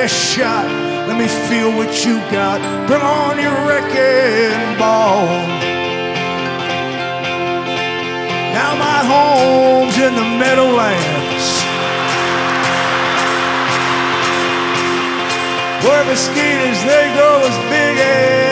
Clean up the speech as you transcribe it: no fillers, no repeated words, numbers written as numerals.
best shot. Let me feel what you got. Bring on your wrecking ball. Now my home's in the Meadowlands, where mosquitoes, they grow as big as